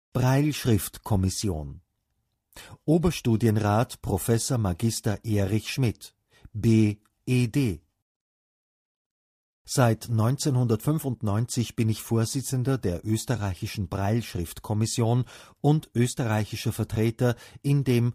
Brailleschriftkommission. Oberstudienrat Professor Magister Erich Schmidt, B.Ed. Seit 1995 bin ich Vorsitzender der österreichischen Brailleschriftkommission und österreichischer Vertreter in dem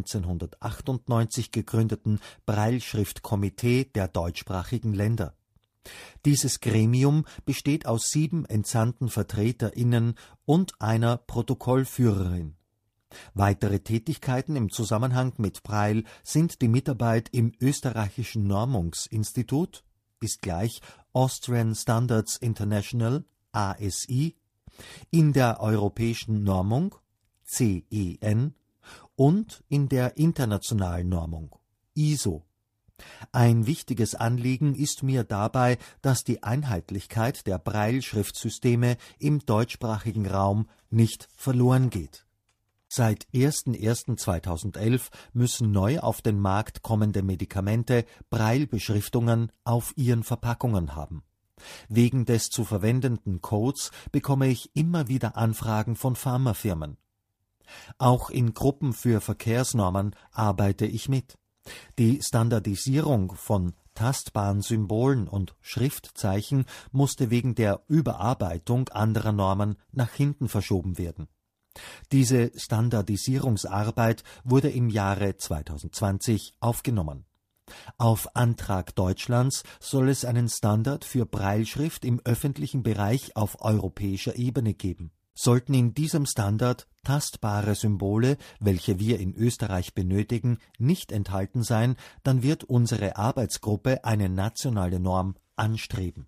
1998 gegründeten Brailleschriftkomitee der deutschsprachigen Länder. Dieses Gremium besteht aus 7 entsandten VertreterInnen und einer Protokollführerin. Weitere Tätigkeiten im Zusammenhang mit Braille sind die Mitarbeit im österreichischen Normungsinstitut, ist gleich Austrian Standards International, ASI, in der europäischen Normung, CEN, und in der internationalen Normung, ISO. Ein wichtiges Anliegen ist mir dabei, dass die Einheitlichkeit der Braille-Schriftsysteme im deutschsprachigen Raum nicht verloren geht. Seit 01.01.2011 müssen neu auf den Markt kommende Medikamente Braille-Beschriftungen auf ihren Verpackungen haben. Wegen des zu verwendenden Codes bekomme ich immer wieder Anfragen von Pharmafirmen. Auch in Gruppen für Verkehrsnormen arbeite ich mit. Die Standardisierung von tastbaren Symbolen und Schriftzeichen musste wegen der Überarbeitung anderer Normen nach hinten verschoben werden. Diese Standardisierungsarbeit wurde im Jahre 2020 aufgenommen. Auf Antrag Deutschlands soll es einen Standard für Brailleschrift im öffentlichen Bereich auf europäischer Ebene geben. Sollten in diesem Standard tastbare Symbole, welche wir in Österreich benötigen, nicht enthalten sein, dann wird unsere Arbeitsgruppe eine nationale Norm anstreben.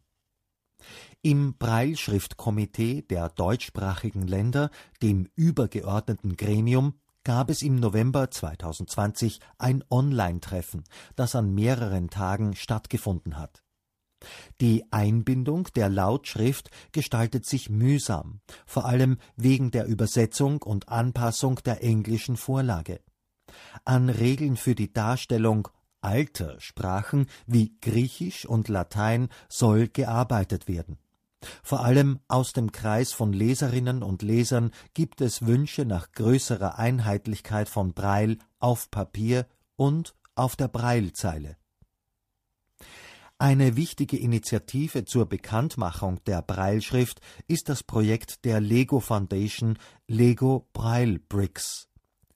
Im Brailleschriftkomitee der deutschsprachigen Länder, dem übergeordneten Gremium, gab es im November 2020 ein Online-Treffen, das an mehreren Tagen stattgefunden hat. Die Einbindung der Lautschrift gestaltet sich mühsam, vor allem wegen der Übersetzung und Anpassung der englischen Vorlage. An Regeln für die Darstellung alter Sprachen wie Griechisch und Latein soll gearbeitet werden. Vor allem aus dem Kreis von Leserinnen und Lesern gibt es Wünsche nach größerer Einheitlichkeit von Braille auf Papier und auf der Braillezeile. Eine wichtige Initiative zur Bekanntmachung der Brailleschrift ist das Projekt der Lego Foundation Lego Braille Bricks.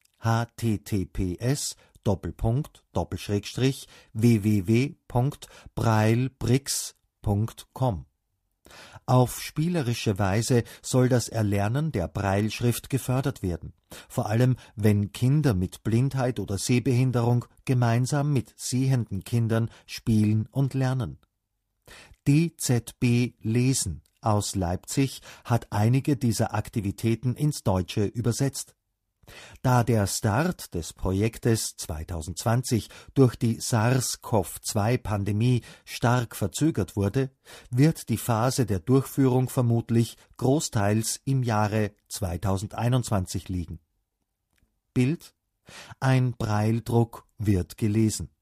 https://www.braillebricks.com. Auf spielerische Weise soll das Erlernen der Brailleschrift gefördert werden, vor allem wenn Kinder mit Blindheit oder Sehbehinderung gemeinsam mit sehenden Kindern spielen und lernen. DZB Lesen aus Leipzig hat einige dieser Aktivitäten ins Deutsche übersetzt. Da der Start des Projektes 2020 durch die SARS-CoV-2-Pandemie stark verzögert wurde, wird die Phase der Durchführung vermutlich großteils im Jahre 2021 liegen. Bild: Ein Braille-Druck wird gelesen.